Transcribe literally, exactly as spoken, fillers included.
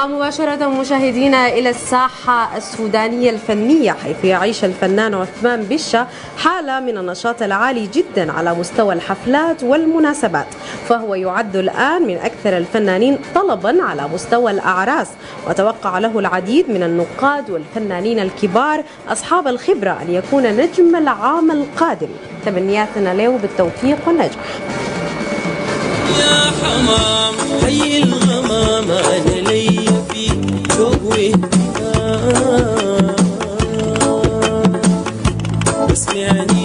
ومباشرة مشاهدينا إلى الساحة السودانية الفنية، حيث يعيش الفنان عثمان بشة حالة من النشاط العالي جدا على مستوى الحفلات والمناسبات، فهو يعد الآن من أكثر الفنانين طلبا على مستوى الأعراس، وتوقع له العديد من النقاد والفنانين الكبار أصحاب الخبرة أن يكون نجم العام القادم. تمنياتنا له بالتوفيق والنجاح. يا حمام حي الغمام أنا لي في شوق واهتمام، بس يعني